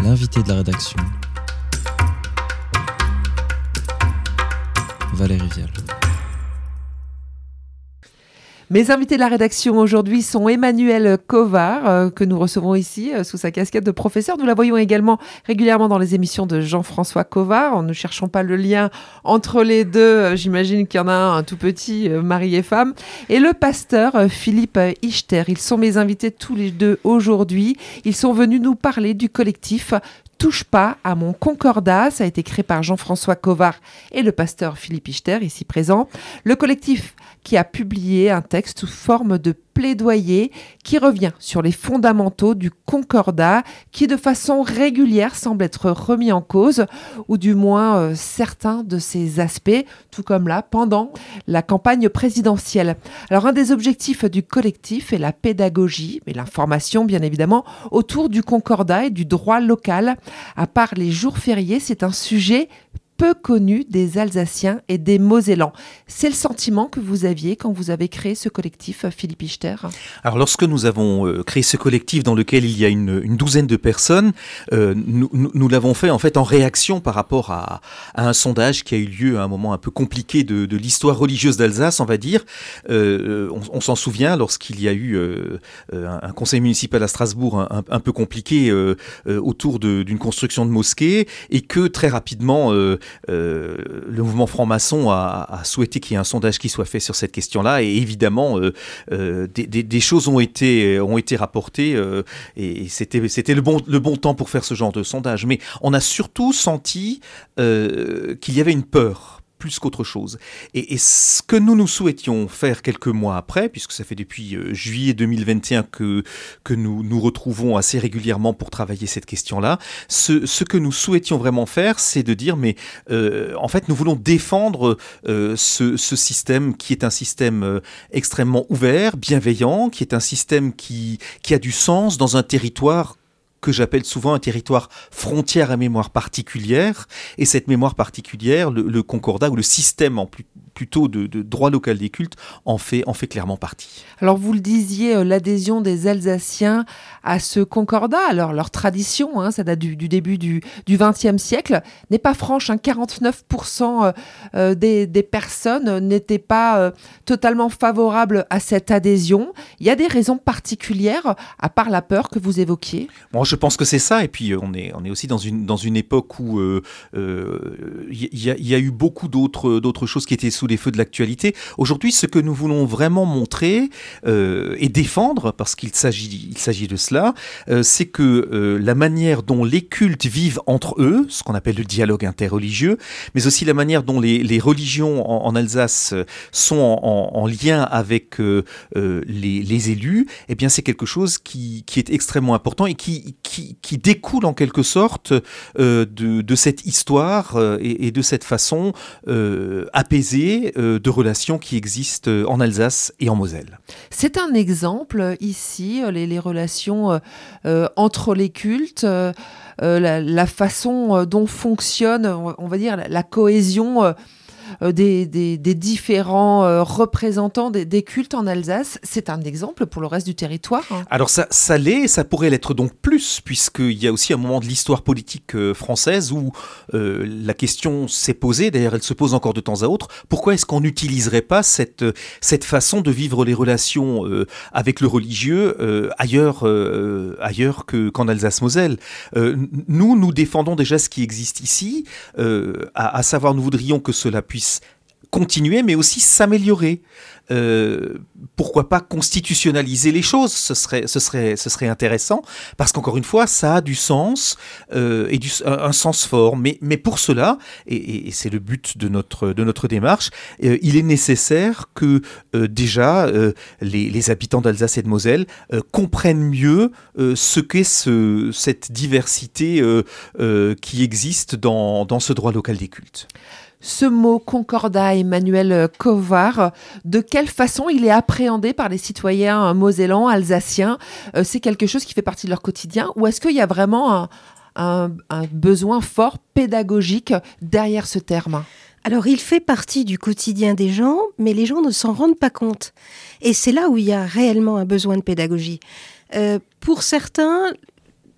L'invité de la rédaction, Valérie Vial. Mes invités de la rédaction aujourd'hui sont Emmanuelle Covard, que nous recevons ici sous sa casquette de professeur. Nous la voyons également régulièrement dans les émissions de Jean-François Covard. Ne cherchons pas le lien entre les deux. J'imagine qu'il y en a un tout petit, mari et femme. Et le pasteur Philippe Ichter. Ils sont mes invités tous les deux aujourd'hui. Ils sont venus nous parler du collectif Touche pas à mon concordat. Ça a été créé par Jean-François Covard et le pasteur Philippe Ichter, ici présent. Le collectif qui a publié un texte sous forme de plaidoyer qui revient sur les fondamentaux du concordat qui de façon régulière semble être remis en cause, ou du moins certains de ses aspects, tout comme là pendant la campagne présidentielle. Alors un des objectifs du collectif est la pédagogie, mais l'information bien évidemment, autour du concordat et du droit local. À part les jours fériés, c'est un sujet peu connu des Alsaciens et des Mosellans. C'est le sentiment que vous aviez quand vous avez créé ce collectif, Philippe Ichter? Alors lorsque nous avons créé ce collectif dans lequel il y a une douzaine de personnes, nous l'avons fait en fait en réaction par rapport à un sondage qui a eu lieu à un moment un peu compliqué de l'histoire religieuse d'Alsace, on va dire. On s'en souvient lorsqu'il y a eu un conseil municipal à Strasbourg un peu compliqué autour d'une construction de mosquée, et que très rapidement le mouvement franc-maçon a souhaité qu'il y ait un sondage qui soit fait sur cette question-là, et évidemment des choses ont été rapportées, et c'était le bon temps pour faire ce genre de sondage. Mais on a surtout senti qu'il y avait une peur plus qu'autre chose. Et ce que nous souhaitions faire quelques mois après, puisque ça fait depuis juillet 2021 que nous nous retrouvons assez régulièrement pour travailler cette question-là, ce que nous souhaitions vraiment faire, c'est de dire, mais en fait, nous voulons défendre ce système qui est un système extrêmement ouvert, bienveillant, qui est un système qui a du sens dans un territoire que j'appelle souvent un territoire frontière à mémoire particulière. Et cette mémoire particulière, le concordat ou le système plutôt de droit local des cultes en fait clairement partie. Alors vous le disiez, l'adhésion des Alsaciens à ce concordat, alors leur tradition, ça date du début du XXe siècle, n'est pas franche. 49% des personnes n'étaient pas totalement favorables à cette adhésion. Il y a des raisons particulières, à part la peur que vous évoquiez? Bon, je pense que c'est ça, et puis on est aussi dans une époque où il y a eu beaucoup d'autres choses qui étaient sous les feux de l'actualité. Aujourd'hui, ce que nous voulons vraiment montrer et défendre, parce qu'il s'agit de cela, c'est que la manière dont les cultes vivent entre eux, ce qu'on appelle le dialogue interreligieux, mais aussi la manière dont les religions en Alsace sont en lien avec les élus, eh bien c'est quelque chose qui est extrêmement important et qui découle en quelque sorte de cette histoire et de cette façon apaisée de relations qui existent en Alsace et en Moselle. C'est un exemple ici, les relations entre les cultes, la façon dont fonctionne, on va dire, la cohésion des différents représentants des cultes en Alsace. C'est un exemple pour le reste du territoire. Alors ça l'est, ça pourrait l'être donc plus, puisqu'il y a aussi un moment de l'histoire politique française où la question s'est posée, d'ailleurs elle se pose encore de temps à autre, pourquoi est-ce qu'on n'utiliserait pas cette façon de vivre les relations avec le religieux ailleurs qu'en Alsace-Moselle. Nous défendons déjà ce qui existe ici, à savoir nous voudrions que cela puisse continuer, mais aussi s'améliorer. Pourquoi pas constitutionnaliser les choses, ce serait intéressant, parce qu'encore une fois, ça a du sens et un sens fort. Mais pour cela, et c'est le but de notre démarche, il est nécessaire que déjà les habitants d'Alsace et de Moselle comprennent mieux ce qu'est cette diversité qui existe dans ce droit local des cultes. Ce mot concordat, Emmanuelle Covard, de quelle façon il est appréhendé par les citoyens mosellans, alsaciens? C'est quelque chose qui fait partie de leur quotidien, ou est-ce qu'il y a vraiment un besoin fort pédagogique derrière ce terme? Alors, il fait partie du quotidien des gens, mais les gens ne s'en rendent pas compte. Et c'est là où il y a réellement un besoin de pédagogie. Pour certains,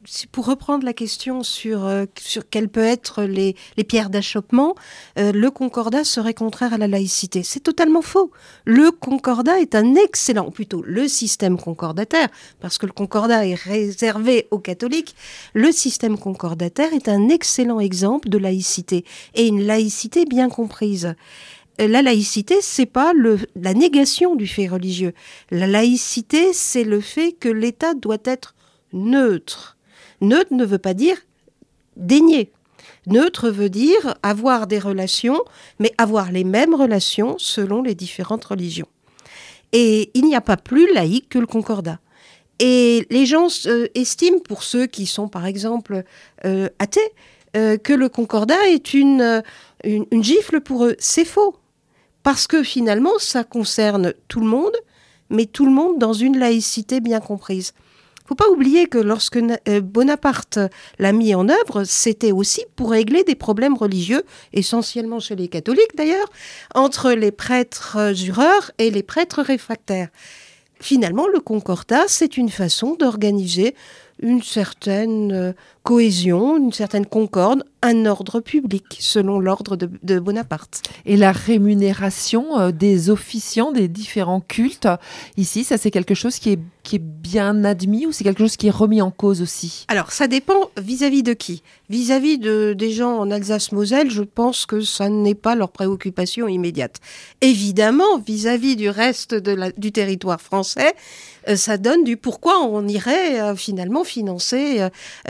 pour reprendre la question sur quelles peuvent être les pierres d'achoppement, le concordat serait contraire à la laïcité. C'est totalement faux. Le concordat est le système concordataire, parce que le concordat est réservé aux catholiques, le système concordataire est un excellent exemple de laïcité, et une laïcité bien comprise. La laïcité, c'est pas la négation du fait religieux. La laïcité, c'est le fait que l'État doit être neutre. Neutre ne veut pas dire dénier. Neutre veut dire avoir des relations, mais avoir les mêmes relations selon les différentes religions. Et il n'y a pas plus laïque que le concordat. Et les gens estiment, pour ceux qui sont par exemple athées, que le concordat est une gifle pour eux. C'est faux. Parce que finalement, ça concerne tout le monde, mais tout le monde dans une laïcité bien comprise. Il ne faut pas oublier que lorsque Bonaparte l'a mis en œuvre, c'était aussi pour régler des problèmes religieux, essentiellement chez les catholiques d'ailleurs, entre les prêtres jureurs et les prêtres réfractaires. Finalement, le concordat, c'est une façon d'organiser une certaine cohésion, une certaine concorde, un ordre public, selon l'ordre de Bonaparte. Et la rémunération des officiants des différents cultes, ici, ça c'est quelque chose qui est bien admis ou c'est quelque chose qui est remis en cause aussi? Alors, ça dépend vis-à-vis de qui. Vis-à-vis des gens en Alsace-Moselle, je pense que ça n'est pas leur préoccupation immédiate. Évidemment, vis-à-vis du reste du territoire français, ça donne du pourquoi on irait finalement financer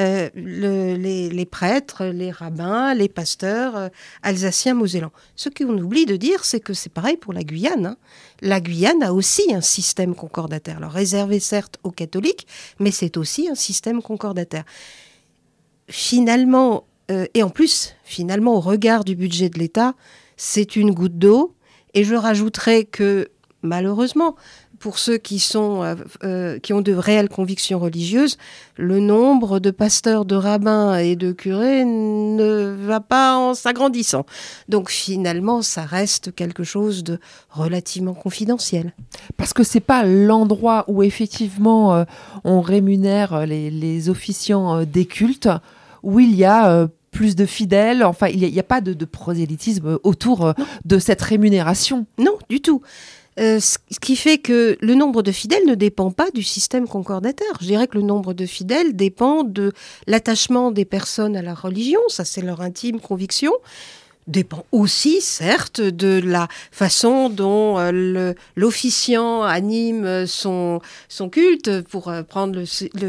les prêtres, les rabbins, les pasteurs alsaciens, mosellans. Ce qu'on oublie de dire, c'est que c'est pareil pour la Guyane. Hein. La Guyane a aussi un système concordataire. Alors réservé certes aux catholiques, mais c'est aussi un système concordataire. Finalement, et en plus, finalement, au regard du budget de l'État, c'est une goutte d'eau. Et je rajouterais que, malheureusement, pour ceux qui ont de réelles convictions religieuses, le nombre de pasteurs, de rabbins et de curés ne va pas en s'agrandissant. Donc finalement, ça reste quelque chose de relativement confidentiel. Parce que c'est pas l'endroit où effectivement on rémunère les officiants des cultes, où il y a plus de fidèles, enfin il n'y a pas de prosélytisme autour de cette rémunération. Non, du tout. Ce qui fait que le nombre de fidèles ne dépend pas du système concordataire. Je dirais que le nombre de fidèles dépend de l'attachement des personnes à la religion, ça c'est leur intime conviction, dépend aussi, certes, de la façon dont l'officiant anime son culte, pour prendre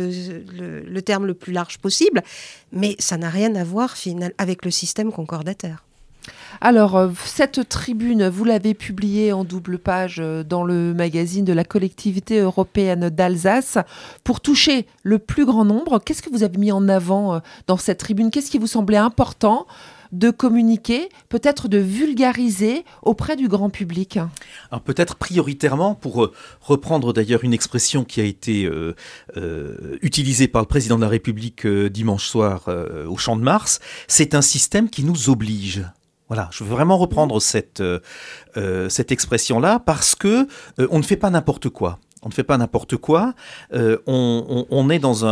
le terme le plus large possible, mais ça n'a rien à voir avec le système concordataire. Alors, cette tribune, vous l'avez publiée en double page dans le magazine de la collectivité européenne d'Alsace pour toucher le plus grand nombre. Qu'est-ce que vous avez mis en avant dans cette tribune? Qu'est-ce qui vous semblait important de communiquer, peut-être de vulgariser auprès du grand public? Alors peut-être prioritairement, pour reprendre d'ailleurs une expression qui a été utilisée par le président de la République dimanche soir au Champ de Mars, c'est un système qui nous oblige. Voilà, je veux vraiment reprendre cette expression-là parce que on ne fait pas n'importe quoi. On ne fait pas n'importe quoi. On est dans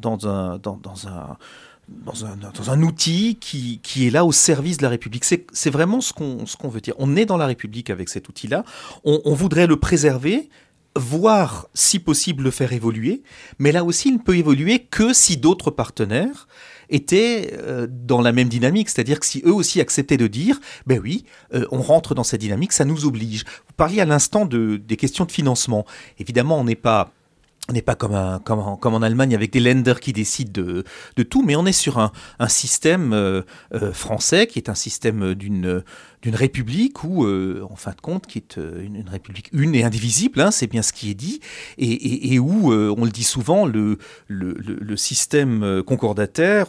un outil qui est là au service de la République. C'est vraiment ce qu'on veut dire. On est dans la République avec cet outil-là. On voudrait le préserver, voire, si possible, le faire évoluer. Mais là aussi, il ne peut évoluer que si d'autres partenaires étaient dans la même dynamique. C'est-à-dire que si eux aussi acceptaient de dire « ben oui, on rentre dans cette dynamique, ça nous oblige ». Vous parliez à l'instant des questions de financement. Évidemment, on n'est pas comme en Allemagne avec des Länder qui décident de tout, mais on est sur un système français qui est un système d'une république où, en fin de compte, qui est une république une et indivisible, hein, c'est bien ce qui est dit, et où, on le dit souvent, le système concordataire,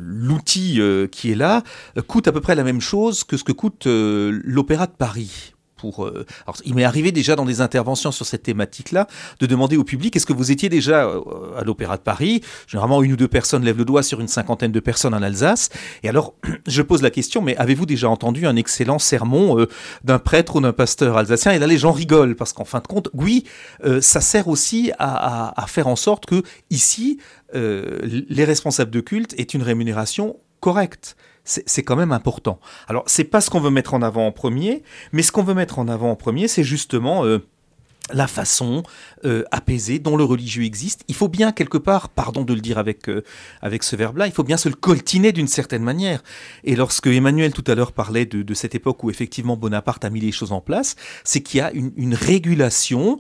l'outil qui est là, coûte à peu près la même chose que ce que coûte l'Opéra de Paris. Alors, il m'est arrivé déjà dans des interventions sur cette thématique-là de demander au public est-ce que vous étiez déjà à l'Opéra de Paris ? Généralement, 1 ou 2 personnes lèvent le doigt sur une 50aine de personnes en Alsace. Et alors, je pose la question, mais avez-vous déjà entendu un excellent sermon d'un prêtre ou d'un pasteur alsacien ? Et là, les gens rigolent parce qu'en fin de compte, oui, ça sert aussi à faire en sorte que ici, les responsables de culte aient une rémunération correcte. C'est quand même important. Alors, c'est pas ce qu'on veut mettre en avant en premier, mais ce qu'on veut mettre en avant en premier, c'est justement la façon apaisée dont le religieux existe. Il faut bien quelque part, pardon de le dire avec ce verbe-là, il faut bien se le coltiner d'une certaine manière. Et lorsque Emmanuel tout à l'heure parlait de cette époque où effectivement Bonaparte a mis les choses en place, c'est qu'il y a une régulation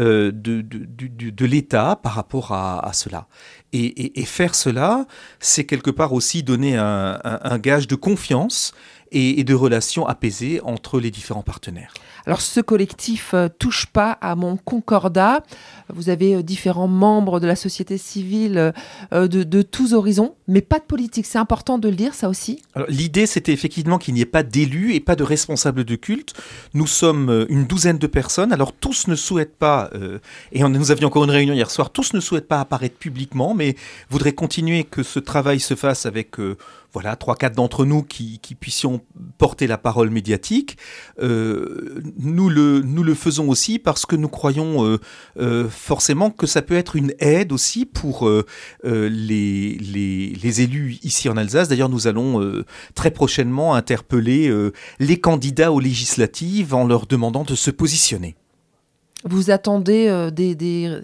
de l'État par rapport à cela. Et faire cela, c'est quelque part aussi donner un gage de confiance et de relations apaisées entre les différents partenaires. Alors, ce collectif touche pas à mon concordat. Vous avez différents membres de la société civile de tous horizons, mais pas de politique. C'est important de le dire, ça aussi. Alors, l'idée, c'était effectivement qu'il n'y ait pas d'élus et pas de responsables de culte. Nous sommes une 12aine de personnes. Alors, tous ne souhaitent pas, et nous avions encore une réunion hier soir, tous ne souhaitent pas apparaître publiquement, mais voudraient continuer que ce travail se fasse avec... 3-4 d'entre nous qui puissions porter la parole médiatique. Nous le faisons aussi parce que nous croyons forcément que ça peut être une aide aussi pour les élus ici en Alsace. D'ailleurs, nous allons très prochainement interpeller les candidats aux législatives en leur demandant de se positionner. Vous attendez des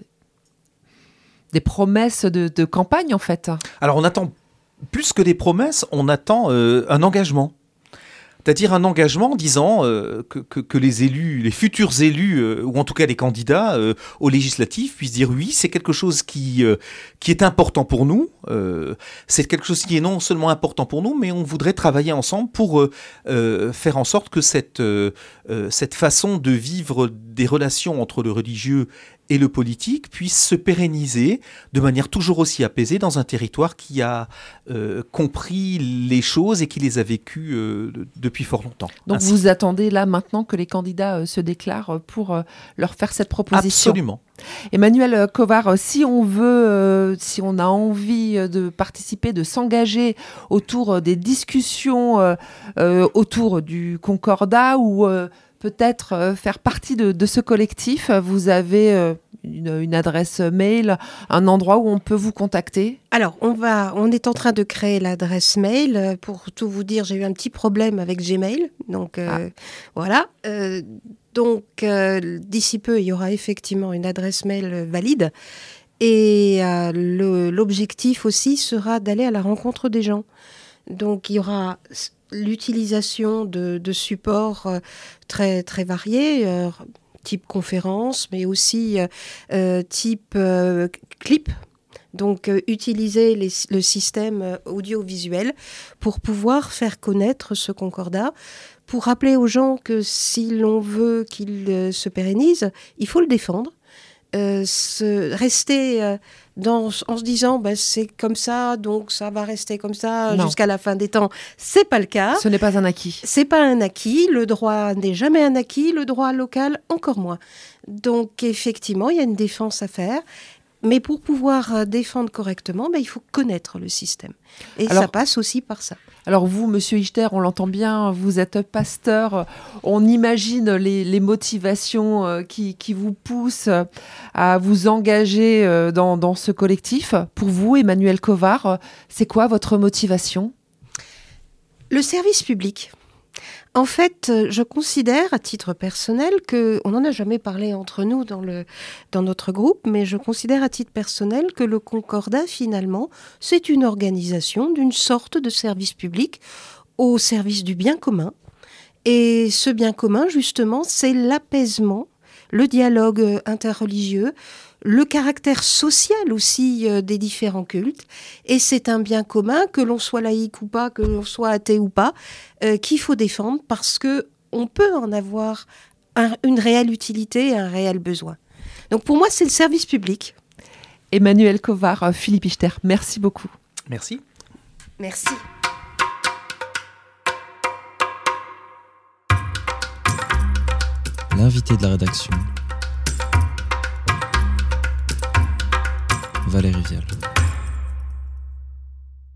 promesses de campagne, en fait ? Alors, on attend plus que des promesses, on attend un engagement. C'est-à-dire un engagement disant que les élus, les futurs élus, ou en tout cas les candidats aux législatives puissent dire oui, c'est quelque chose qui est important pour nous, c'est quelque chose qui est non seulement important pour nous, mais on voudrait travailler ensemble pour faire en sorte que cette façon de vivre des relations entre le religieux et le politique puisse se pérenniser de manière toujours aussi apaisée dans un territoire qui a compris les choses et qui les a vécues depuis fort longtemps. Donc ainsi. Vous attendez là maintenant que les candidats se déclarent pour leur faire cette proposition. Absolument. Emmanuel Kovard, si on a envie de participer, de s'engager autour des discussions autour du Concordat ou peut-être faire partie de ce collectif, vous avez une adresse mail, un endroit où on peut vous contacter ? Alors, on est en train de créer l'adresse mail. Pour tout vous dire, j'ai eu un petit problème avec Gmail. Donc, voilà. Donc, d'ici peu, il y aura effectivement une adresse mail valide. Et l'objectif aussi sera d'aller à la rencontre des gens. Donc, il y aura l'utilisation de supports très, très variés, type conférence, mais aussi type clip. Donc, utiliser le système audiovisuel pour pouvoir faire connaître ce concordat, pour rappeler aux gens que si l'on veut qu'il se pérennise, il faut le défendre. Rester en se disant c'est comme ça, donc ça va rester comme ça jusqu'à la fin des temps, c'est pas le cas. Ce n'est pas un acquis. C'est pas un acquis, le droit n'est jamais un acquis, le droit local encore moins. Donc effectivement, il y a une défense à faire. Mais pour pouvoir défendre correctement, il faut connaître le système. Et ça passe aussi par ça. Alors vous, Monsieur Ichter, on l'entend bien, vous êtes pasteur. On imagine les motivations qui vous poussent à vous engager dans ce collectif. Pour vous, Emmanuel Kovard, c'est quoi votre motivation ? Le service public. En fait, je considère, à titre personnel, on n'en a jamais parlé entre nous dans notre groupe, mais je considère à titre personnel que le Concordat, finalement, c'est une organisation d'une sorte de service public au service du bien commun. Et ce bien commun, justement, c'est l'apaisement, le dialogue interreligieux, le caractère social aussi des différents cultes. Et c'est un bien commun, que l'on soit laïque ou pas, que l'on soit athée ou pas, qu'il faut défendre parce qu'on peut en avoir une réelle utilité et un réel besoin. Donc pour moi, c'est le service public. Emmanuel Kovard, Philippe Ichter, merci beaucoup. Merci. Merci. L'invité de la rédaction, Valérie Vial.